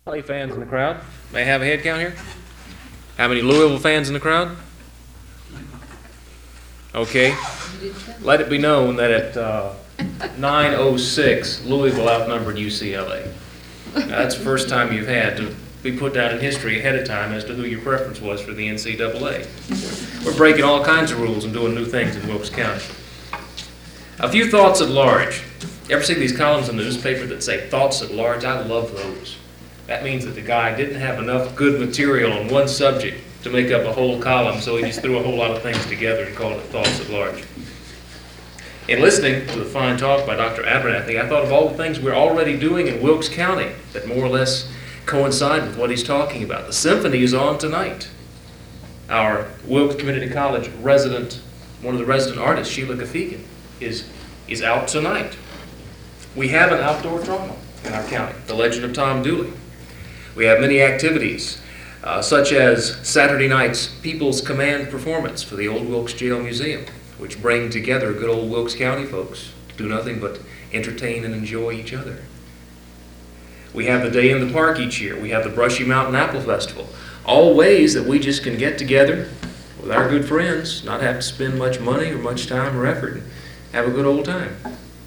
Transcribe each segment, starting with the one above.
Clay fans in the crowd? May I have a head count here? How many Louisville fans in the crowd? Okay. Let it be known that at 9:06, Louisville outnumbered UCLA. Now, that's the first time you've had to be put down in history ahead of time as to who your preference was for the NCAA. We're breaking all kinds of rules and doing new things in Wilkes County. A few thoughts at large. You ever see these columns in the newspaper that say thoughts at large? I love those. That means that the guy didn't have enough good material on one subject to make up a whole column, so he just threw a whole lot of things together and called it thoughts at large. In listening to the fine talk by Dr. Abernathy, I thought of all the things we're already doing in Wilkes County that more or less coincide with what he's talking about. The symphony is on tonight. Our Wilkes Community College resident, one of the resident artists, Sheila Gafigan, is out tonight. We have an outdoor drama in our county, The Legend of Tom Dooley. We have many activities, such as Saturday night's People's Command performance for the Old Wilkes Jail Museum, which bring together good old Wilkes County folks to do nothing but entertain and enjoy each other. We have the Day in the Park each year. We have the Brushy Mountain Apple Festival. All ways that we just can get together with our good friends, not have to spend much money or much time or effort, and have a good old time.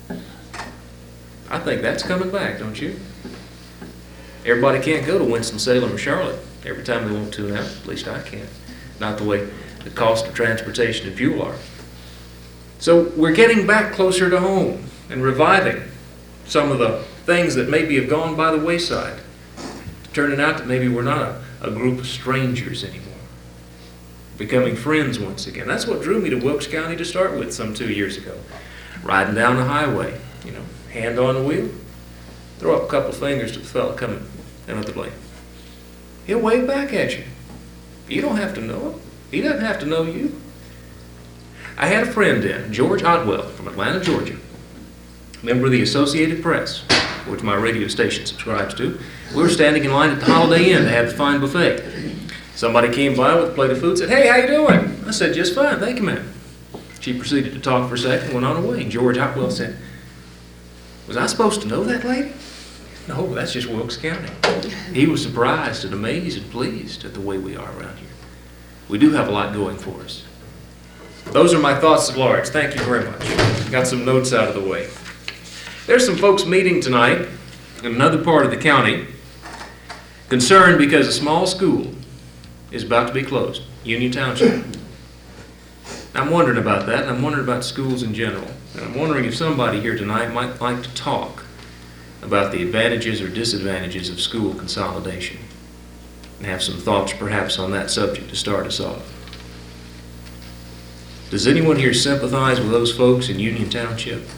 I think that's coming back, don't you? Everybody can't go to Winston-Salem or Charlotte every time they want to now. At least I can't. Not the way the cost of transportation and fuel are. So we're getting back closer to home and reviving some of the things that maybe have gone by the wayside. Turning out that maybe we're not a group of strangers anymore. Becoming friends once again. That's what drew me to Wilkes County to start with some 2 years ago. Riding down the highway, hand on the wheel, throw up a couple of fingers to the fella coming down the lane. He'll wave back at you. You don't have to know him. He doesn't have to know you. I had a friend George Otwell from Atlanta, Georgia, member of the Associated Press, which my radio station subscribes to. We were standing in line at the Holiday Inn to have the fine buffet. Somebody came by with a plate of food and said, "Hey, how you doing?" I said, "Just fine, thank you, ma'am." She proceeded to talk for a second and went on her way. And George Otwell said, "Was I supposed to know that lady?" "No, that's just Wilkes County." He was surprised and amazed and pleased at the way we are around here. We do have a lot going for us. Those are my thoughts at large. Thank you very much. Got some notes out of the way. There's some folks meeting tonight in another part of the county concerned because a small school is about to be closed, Union Township. I'm wondering about that, and I'm wondering about schools in general. And I'm wondering if somebody here tonight might like to talk about the advantages or disadvantages of school consolidation and have some thoughts perhaps on that subject to start us off. Does anyone here sympathize with those folks in Union Township?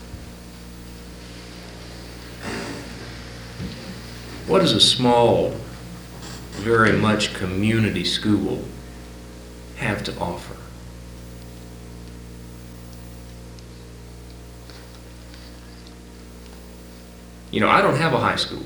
What does a small, very much community school have to offer? I don't have a high school.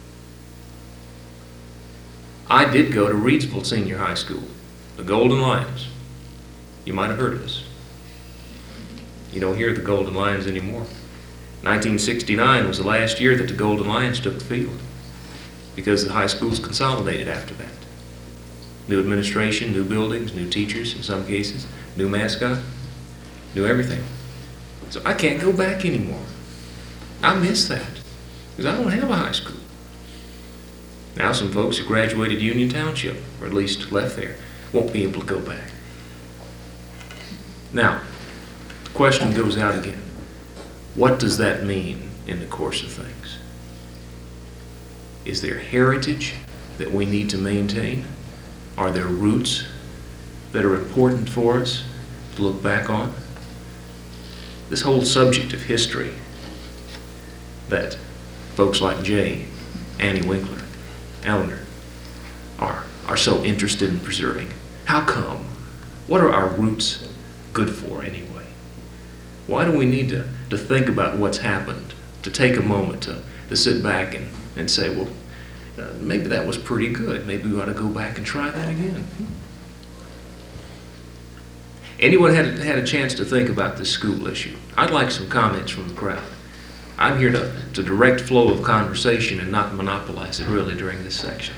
I did go to Reidsville Senior High School, the Golden Lions. You might have heard of us. You don't hear the Golden Lions anymore. 1969 was the last year that the Golden Lions took the field because the high schools consolidated after that. New administration, new buildings, new teachers in some cases, new mascot, new everything. So I can't go back anymore. I miss that. Because I don't have a high school. Now some folks who graduated Union Township, or at least left there, won't be able to go back. Now, the question goes out again. What does that mean in the course of things? Is there heritage that we need to maintain? Are there roots that are important for us to look back on? This whole subject of history that folks like Jay, Annie Winkler, Eleanor are so interested in preserving. How come? What are our roots good for anyway? Why do we need to think about what's happened, to take a moment to sit back and say, well, maybe that was pretty good. Maybe we ought to go back and try that again. Anyone had a chance to think about this school issue? I'd like some comments from the crowd. I'm here to direct flow of conversation and not monopolize it really during this section.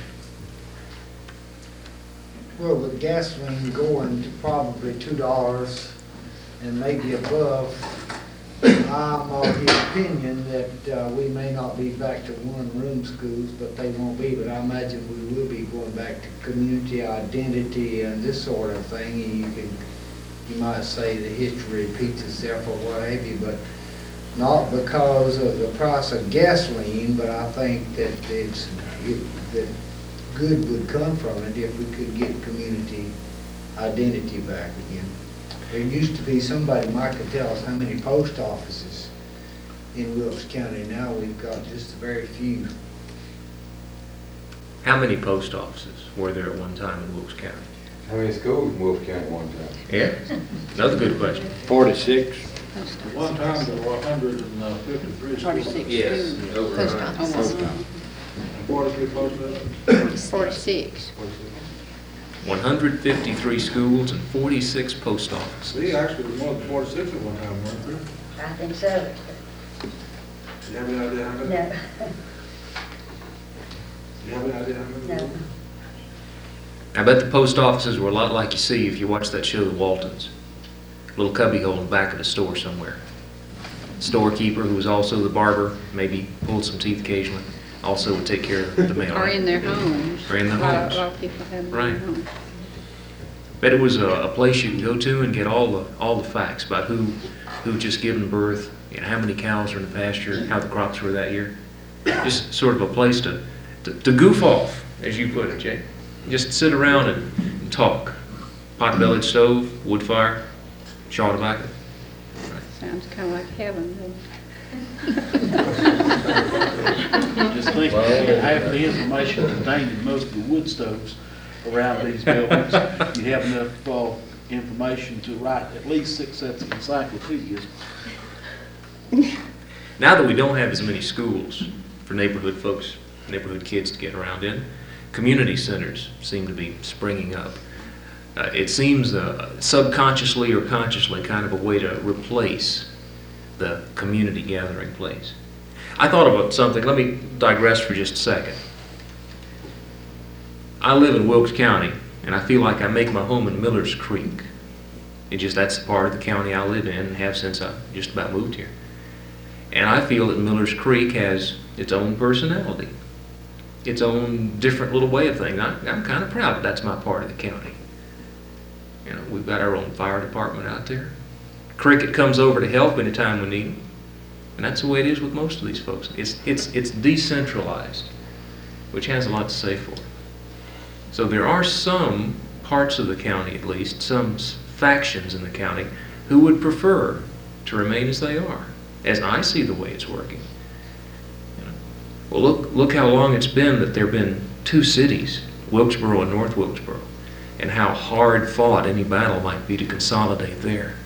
Well, with gasoline going to probably $2 and maybe above, I'm of the opinion that we may not be back to one-room schools, but they won't be. But I imagine we will be going back to community identity and this sort of thing. And you might say the history repeats itself or what have you, but not because of the price of gasoline. But I think that that good would come from it if we could get community identity back again. There used to be, somebody might could tell us how many post offices in Wilkes County. Now we've got just very few. How many post offices were there at one time in Wilkes County? How many schools in Wilkes County one time? Yeah, another good question. 46. One time there were 153 schools. 46. Yes, over Post 100. office. 43 post offices. 46. 153 schools and 46 post offices. We actually were more than 46 at one time, weren't we? I think so. Do you have any idea how many? No, Do you have any idea how many? no. I bet the post offices were a lot like you see if you watch that show, The Waltons. Little cubbyhole in the back of the store somewhere. Storekeeper, who was also the barber, maybe pulled some teeth occasionally, also would take care of the mail. Or in their homes. Or in their A lot homes. of people have them in Right. their homes. Bet it was a place you can go to and get all the facts about who just given birth, you know, how many cows are in the pasture, how the crops were that year. Just sort of a place to goof off, as you put it, Jay. Just sit around and talk. Pot-bellied stove, wood fire, shawl tobacco. Sounds kind of like heaven, Just think, half the information contained in most of the wood stoves around these buildings, you have enough information to write at least 6 sets of encyclopedias. Now that we don't have as many schools for neighborhood folks, neighborhood kids to get around in, community centers seem to be springing up. It seems subconsciously or consciously kind of a way to replace the community gathering place. I thought about something. Let me digress for just a second. I live in Wilkes County, and I feel like I make my home in Millers Creek. That's the part of the county I live in and have since I just about moved here. And I feel that Millers Creek has its own personality, its own different little way of things. I'm kind of proud that that's my part of the county. You know, we've got our own fire department out there. Cricket comes over to help anytime we need them. And that's the way it is with most of these folks. It's decentralized, which has a lot to say for it. So there are some parts of the county, at least, some factions in the county, who would prefer to remain as they are, as I see the way it's working. You know, well, look how long it's been that there have been 2 cities, Wilkesboro and North Wilkesboro, and how hard fought any battle might be to consolidate there.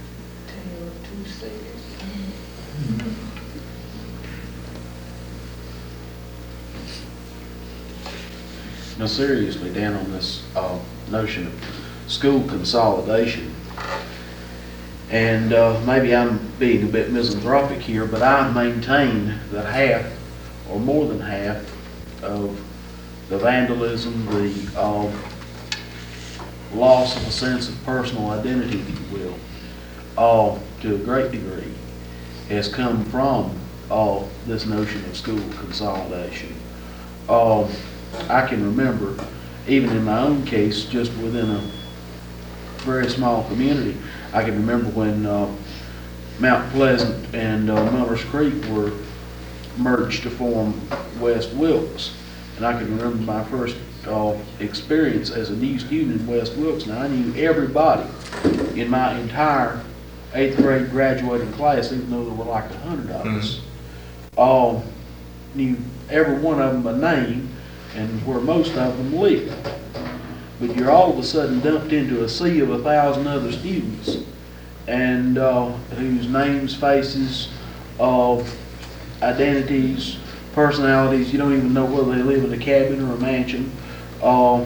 Now seriously, Dan, on this notion of school consolidation, and maybe I'm being a bit misanthropic here, but I maintain that half or more than half of the vandalism, the loss of a sense of personal identity, if you will, to a great degree, has come from this notion of school consolidation. I can remember, even in my own case, just within a very small community, I can remember when Mount Pleasant and Millers Creek were merged to form West Wilkes. And I can remember my first experience as a new student in West Wilkes. Now, I knew everybody in my entire 8th grade graduating class, even though there were like 100 of us. Knew every one of them by name and where most of them lived. But you're all of a sudden dumped into a sea of 1,000 other students, and whose names, faces, identities, personalities, you don't even know whether they live in a cabin or a mansion, or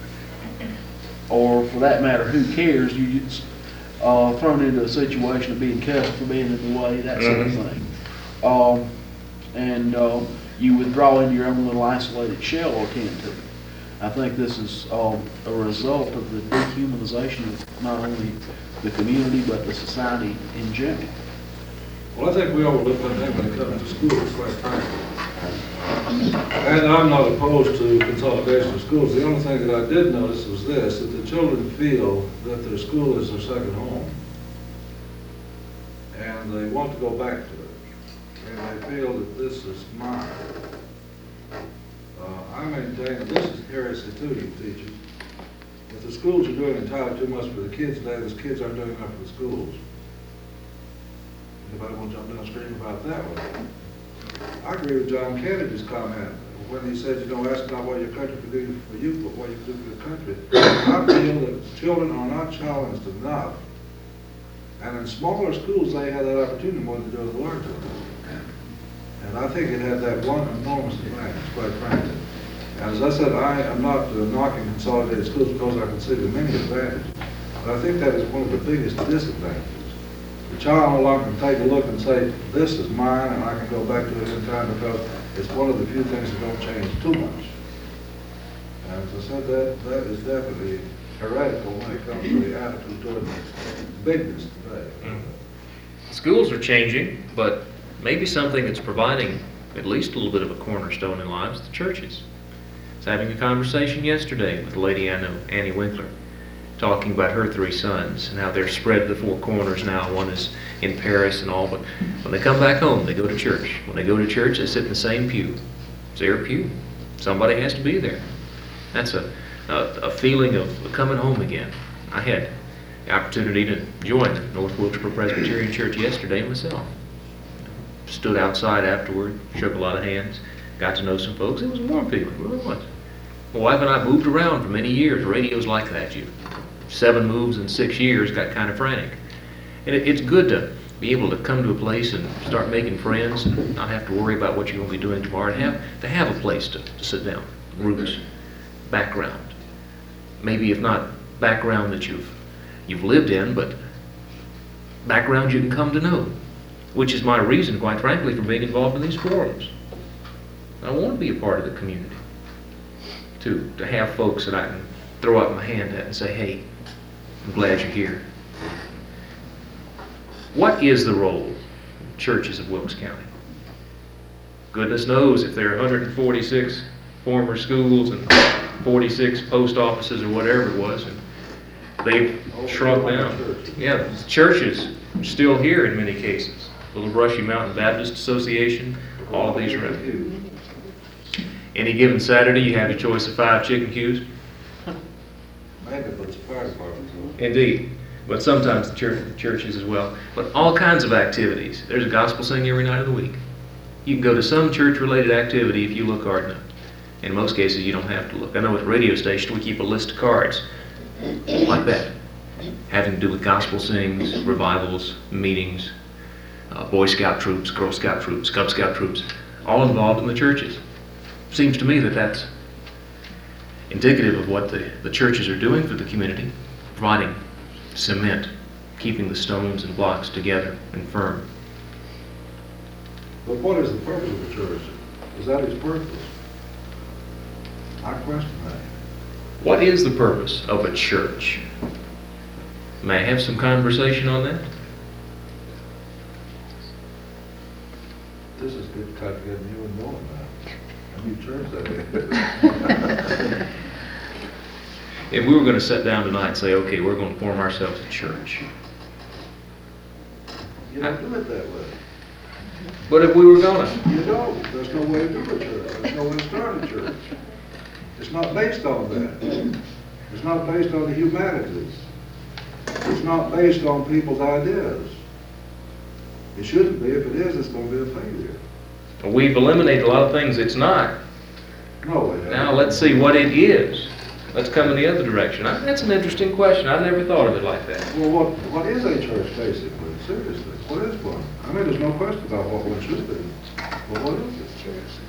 for that matter, who cares? You just thrown into a situation of being cussed for being in the way, that sort of thing. and you withdraw into your own little isolated shell or can too. I think this is a result of the dehumanization of not only the community but the society in general. Well, I think we overlook one thing when it comes to schools, quite frankly. And I'm not opposed to consolidation of schools. The only thing that I did notice was this, that the children feel that their school is their second home. And they want to go back to it. And they feel that this is mine. I maintain, and this is heresy too, you teachers, if the schools are doing entirely too much for the kids today, the kids aren't doing enough for the schools. Anybody want to jump downstream about that one? I agree with John Kennedy's comment when he said, you know, ask not what your country can do for you, but what you can do for the country. I feel that children are not challenged enough. And in smaller schools, they have that opportunity more than they do in larger ones. And I think it had that one enormous advantage, quite frankly. And as I said, I am not knocking consolidated schools because I can see the many advantages. But I think that is one of the biggest disadvantages. The child no longer can take a look and say, this is mine and I can go back to it in time because it's one of the few things that don't change too much. And as I said, that is definitely heretical when it comes to the attitude toward bigness today. Schools are changing, but maybe something that's providing at least a little bit of a cornerstone in lives, the churches. I was having a conversation yesterday with a lady I know, Annie Winkler, talking about her 3 sons and how they're spread to the 4 corners now. One is in Paris and all, but when they come back home, they go to church. When they go to church, they sit in the same pew. It's their pew. Somebody has to be there. That's a feeling of coming home again. I had the opportunity to join North Wilkesboro Presbyterian Church yesterday myself. Stood outside afterward, shook a lot of hands, got to know some folks. It was a warm feeling, it really was. My wife and I moved around for many years. Radio's like that. 7 moves in 6 years, got kind of frantic. And it's good to be able to come to a place and start making friends and not have to worry about what you're going to be doing tomorrow, and have a place to sit down. Roots, background. Maybe if not background that you've lived in, but background you can come to know, which is my reason, quite frankly, for being involved in these forums. I want to be a part of the community, to have folks that I can throw up my hand at and say, hey, I'm glad you're here. What is the role of churches of Wilkes County? Goodness knows if there are 146 former schools and 46 post offices or whatever it was, and they've shrunk down. Yeah, the churches are still here in many cases. Little Brushy Mountain Baptist Association, all of these are in. Any given Saturday, you have your choice of 5 chicken queues. Maybe, but it's a fire department. Indeed, but sometimes the churches as well. But all kinds of activities. There's a gospel sing every night of the week. You can go to some church-related activity if you look hard enough. In most cases, you don't have to look. I know at the radio station, we keep a list of cards like that, having to do with gospel sings, revivals, meetings, Boy Scout troops, Girl Scout troops, Cub Scout troops, all involved in the churches. Seems to me that that's indicative of what the churches are doing for the community, providing cement, keeping the stones and blocks together and firm. But what is the purpose of the church? Is that its purpose? I question that. What is the purpose of a church? May I have some conversation on that? This is good cut getting you and Norm now. A new church that is. If we were going to sit down tonight and say, okay, we're going to form ourselves a church. You don't do it that way. But if we were going to, You don't. There's no way to do a church. There's no way to start a church. It's not based on that. It's not based on the humanities. It's not based on people's ideas. It shouldn't be. If it is, it's going to be a failure. we've eliminated a lot of things it's not. No, it Now let's see what it is. Let's come in the other direction. That's an interesting question. I never thought of it like that. Well, what is a church, basically? Seriously, what is one? I mean, there's no question about what one should be. But what is it?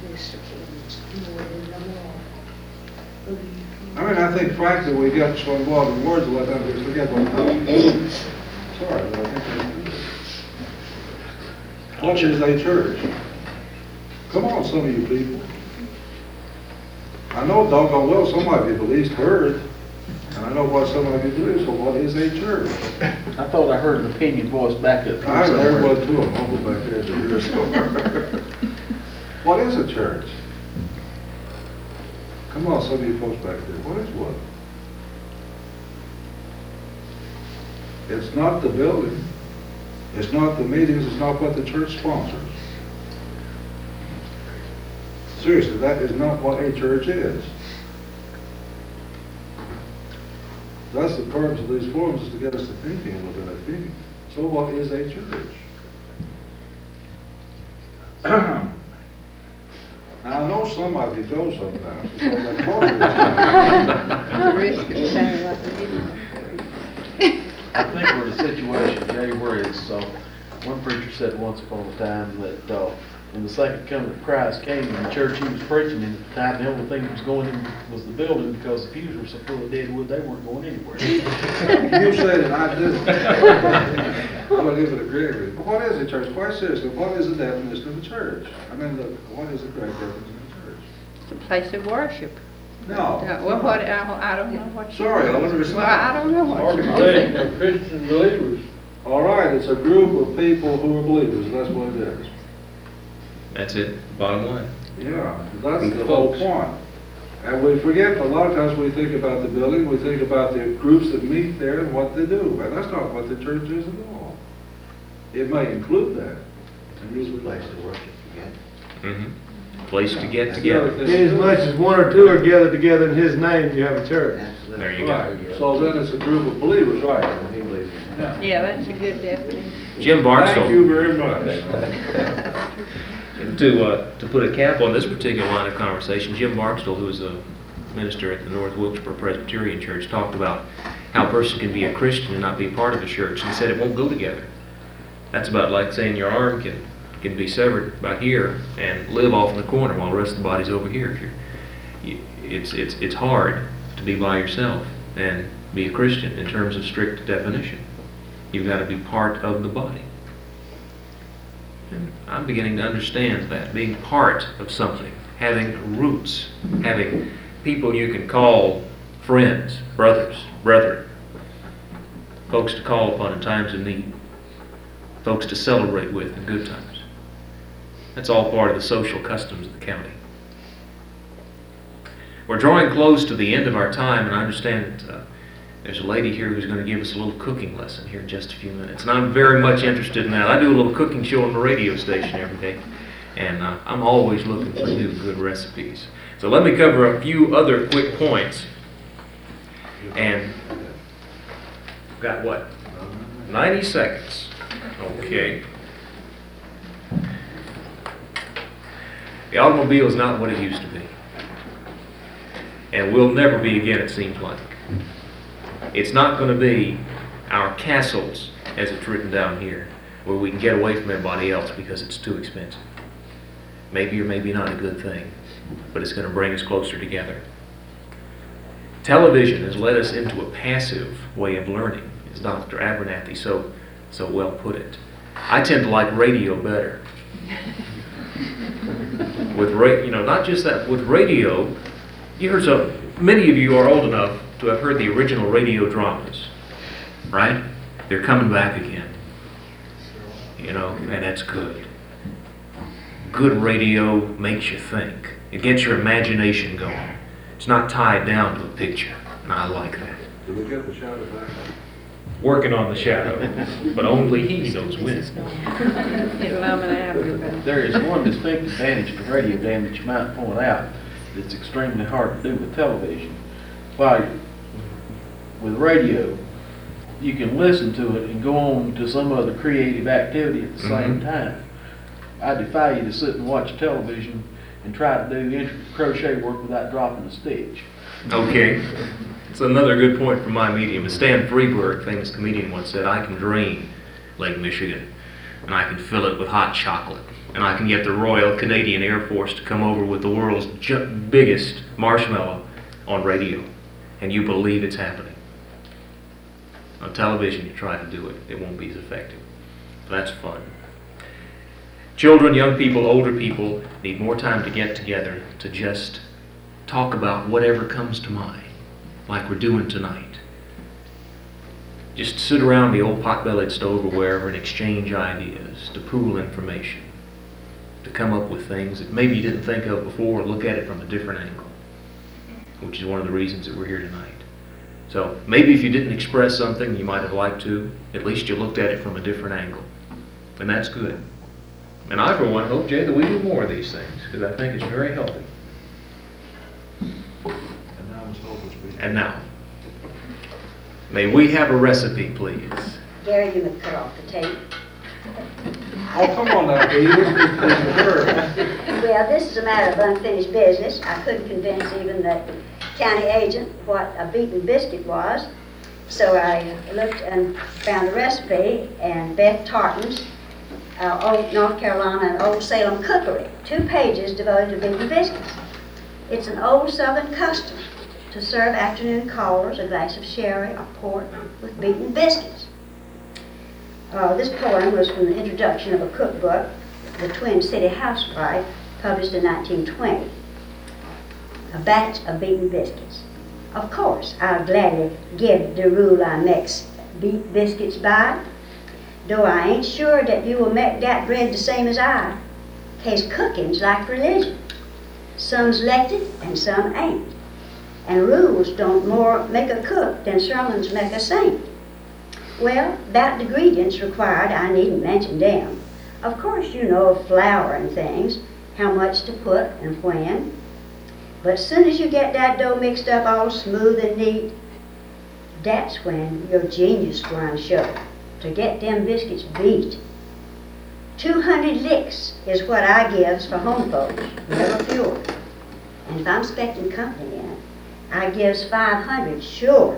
I mean, I think frankly we got so involved in words a lot of times we forget what Sorry, but I think that's what is a church? Come on, some of you people. I know doggone well some of you at least heard, and I know what some of you believe, so what is a church? I thought I heard an opinion voiced back up I here heard somewhere. one too, I'm over back there to hear somewhere. What is a church? Come on, some of you folks back there, what is one? It's not the building, it's not the meetings, it's not what the church sponsors. Seriously, that is not what a church is. That's the purpose of these forums, is to get us to thinking a little bit, I think. So what is a church? Now, I know some of you go sometimes, because I talk to The risk of sounding like a video. I think we're in a situation, Jay, where it's, one preacher said once upon a time that, when the second coming of Christ came in the church he was preaching in at the time, the only thing that was going in was the building, because the pews were so full of dead wood, they weren't going anywhere. You said it, I didn't. I'm gonna give it a Gregory. But what is a church? Quite seriously, what is the definition of a church? I mean, look, what is the correct definition of a church? It's a place of worship. No. Well, what, I don't know what you. Sorry, I'll let her Well, I don't know what you. Organization of Christian believers. All right, it's a group of people who are believers, that's what it is. That's it, bottom line. Yeah, that's the whole point. And we forget, a lot of times we think about the building, we think about the groups that meet there and what they do. And that's not what the church is at all. It may include that. And usually Place to worship again. Mm-hmm. Place to get That's the other together. thing. Inasmuch as one or two are gathered together in his name, you have a church. Absolutely. There you go. Right, so then it's a group of believers, right? He believes in that. Yeah, that's a good definition. Jim Thank you Barstow, very much. to put a cap on this particular line of conversation, Jim Barstow, who is a minister at the North Wilkesboro Presbyterian Church, talked about how a person can be a Christian and not be a part of a church. He said it won't go together. That's about like saying your arm can be severed by here and live off in the corner while the rest of the body's over here. It's hard to be by yourself and be a Christian in terms of strict definition. You've got to be part of the body. And I'm beginning to understand that, being part of something, having roots, having people you can call friends, brothers, brethren, folks to call upon in times of need, folks to celebrate with in good times. That's all part of the social customs of the county. We're drawing close to the end of our time, and I understand that there's a lady here who's going to give us a little cooking lesson here in just a few minutes. And I'm very much interested in that. I do a little cooking show on the radio station every day, and I'm always looking for new good recipes. So let me cover a few other quick points. And got what? 90 seconds. Okay. The automobile is not what it used to be. And will never be again, it seems like. It's not going to be our castles, as it's written down here, where we can get away from everybody else because it's too expensive. Maybe or maybe not a good thing, but it's going to bring us closer together. Television has led us into a passive way of learning, as Dr. Abernathy so well put it. I tend to like radio better. With not just that, with radio, you heard so many of you are old enough to have heard the original radio dramas, right? They're coming back again, and that's good. Good radio makes you think. It gets your imagination going. It's not tied down to a picture, and I like that. Did we get the shadow back? Working on the shadow, but only he knows when. It'll lump it out real bad. There is one distinct advantage to radio, Dan, that you might point out that's extremely hard to do with television. Like, with radio, you can listen to it and go on to some other creative activity at the same time. I defy you to sit and watch television and try to do intricate crochet work without dropping a stitch. Okay. It's another good point from my medium. As Stan Freberg, famous comedian, once said, I can drain Lake Michigan, and I can fill it with hot chocolate, and I can get the Royal Canadian Air Force to come over with the world's biggest marshmallow on radio, and you believe it's happening. On television, you try to do it. It won't be as effective. So that's fun. Children, young people, older people need more time to get together to just talk about whatever comes to mind, like we're doing tonight. Just sit around the old pot-bellied stove or wherever and exchange ideas, to pool information, to come up with things that maybe you didn't think of before, or look at it from a different angle, which is one of the reasons that we're here tonight. So maybe if you didn't express something you might have liked to, at least you looked at it from a different angle. And that's good. And I, for one, hope, Jay, that we do more of these things, because I think it's very healthy. And now it's over. And now, may we have a recipe, please? Gary, you must cut off the tape. Oh, come on now, please. Well, this is a matter of unfinished business. I couldn't convince even the county agent what a beaten biscuit was. So I looked and found a recipe in Beth Tartan's Old North Carolina and Old Salem Cookery. 2 pages devoted to beaten biscuits. It's an old Southern custom to serve afternoon callers a glass of sherry or port with beaten biscuits. This poem was from the introduction of a cookbook, The Twin City Housewife, published in 1920. A batch of beaten biscuits. Of course, I'll gladly give the rule I makes beat biscuits by, though I ain't sure that you will make that bread the same as I, 'case cooking's like religion. Some's elected and some ain't. And rules don't more make a cook than sermons make a saint. Well, about the ingredients required, I needn't mention them. Of course you know of flour and things, how much to put and when. But as soon as you get that dough mixed up all smooth and neat, that's when your genius going to show, to get them biscuits beat. 200 licks is what I gives for home folks, never fewer. And if I'm expecting company in it, I gives 500 sure.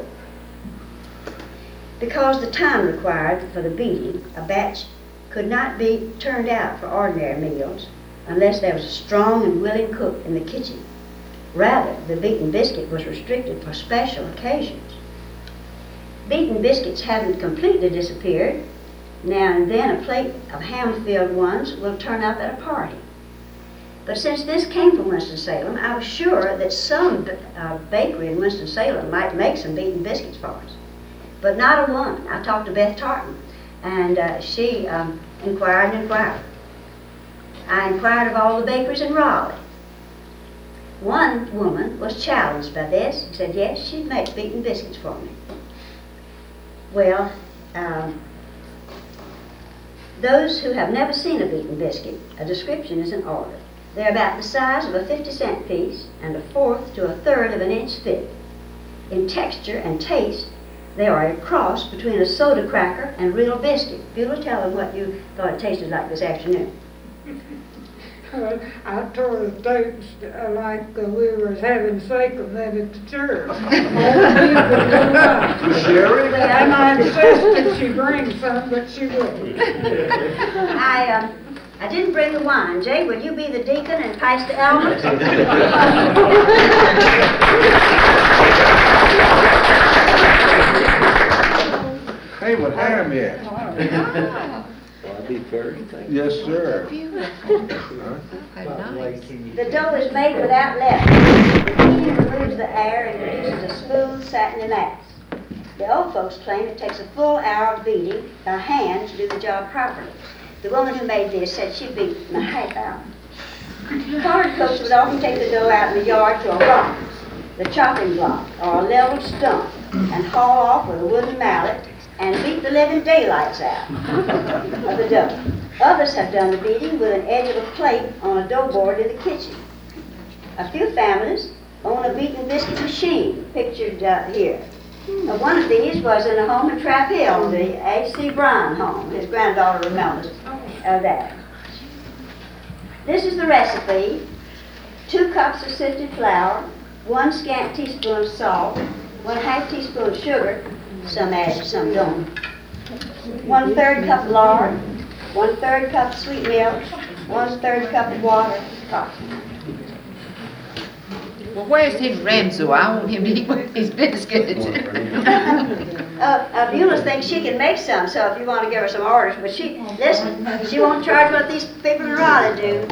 Because the time required for the beating, a batch could not be turned out for ordinary meals unless there was a strong and willing cook in the kitchen. Rather, the beaten biscuit was restricted for special occasions. Beaten biscuits haven't completely disappeared. Now and then a plate of ham-filled ones will turn up at a party. But since this came from Winston-Salem, I was sure that some bakery in Winston-Salem might make some beaten biscuits for us. But not a one. I talked to Beth Tartan, and she inquired and inquired. I inquired of all the bakeries in Raleigh. One woman was challenged by this and said, yes, she'd make beaten biscuits for me. Well, those who have never seen a beaten biscuit, a description is in order. They're about the size of a 50-cent piece and 1/4 to 1/3 of an inch thick. In texture and taste, they are a cross between a soda cracker and real biscuit. Beulah, tell them what you thought it tasted like this afternoon. I told the tapes like we was having sacrum then at the church. Sherry? And I insisted she bring some, but she wouldn't. I didn't bring the wine. Jay, will you be the deacon and pass the elements? Hey, what ham yet? Will I be first? Yes, sir. The dough is made without leaven. The heat removes the air and produces a smooth, satiny mass. The old folks claim it takes a full hour of beating by hand to do the job properly. The woman who made this said she'd beat in a half hour. Colored folks would often take the dough out in the yard to a rock, the chopping block, or a level stump, and haul off with a wooden mallet and beat the living daylights out of the dough. Others have done the beating with an edge of a plate on a dough board in the kitchen. A few families own a beaten biscuit machine, pictured here. One of these was in a home in Trap Hill, the A.C. Brown home. His granddaughter remembers that. This is the recipe. 2 cups of sifted flour, 1 scant teaspoon of salt, 1/2 teaspoon of sugar, some added, some don't. 1/3 cup lard, 1/3 cup sweet milk, 1/3 cup of water, coffee. Well, where's Tim Ramsey? I want him to eat with his biscuits. Beulah thinks she can make some, so if you want to give her some orders, but listen, she won't charge what these people in Raleigh do.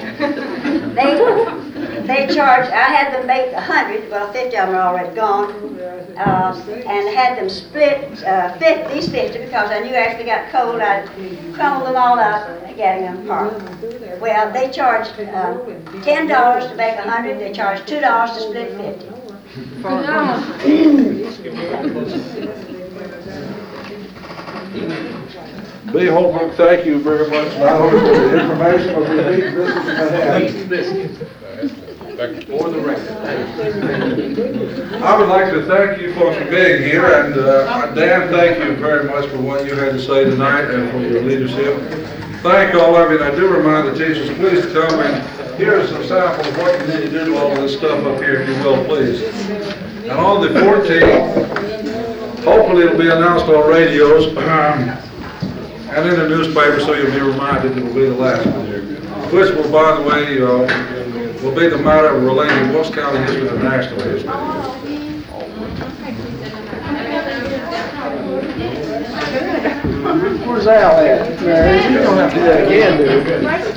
They charge, I had them make 100, well, 50 of them are already gone, and had them split, these 50, because I knew after they got cold, I'd crumble them all up, getting them apart. Well, they charge $10 to make 100, they charge $2 to split 50. B. Holbrook, thank you very much, not only for the information, but the beef biscuits I had. For the record. I would like to thank you folks for being here, and Dan, thank you very much for what you had to say tonight and for your leadership. Thank all of you, and I do remind the teachers, please come and here's some sample of what you need to do to all this stuff up here, if you will, please. And on the 14th, hopefully it'll be announced on radios and in the newspaper, so you'll be reminded it will be the last one here. Which will, by the way, will be the matter of relating Wilkes County history to national history. Where's Al at? You don't have to do that again, do you?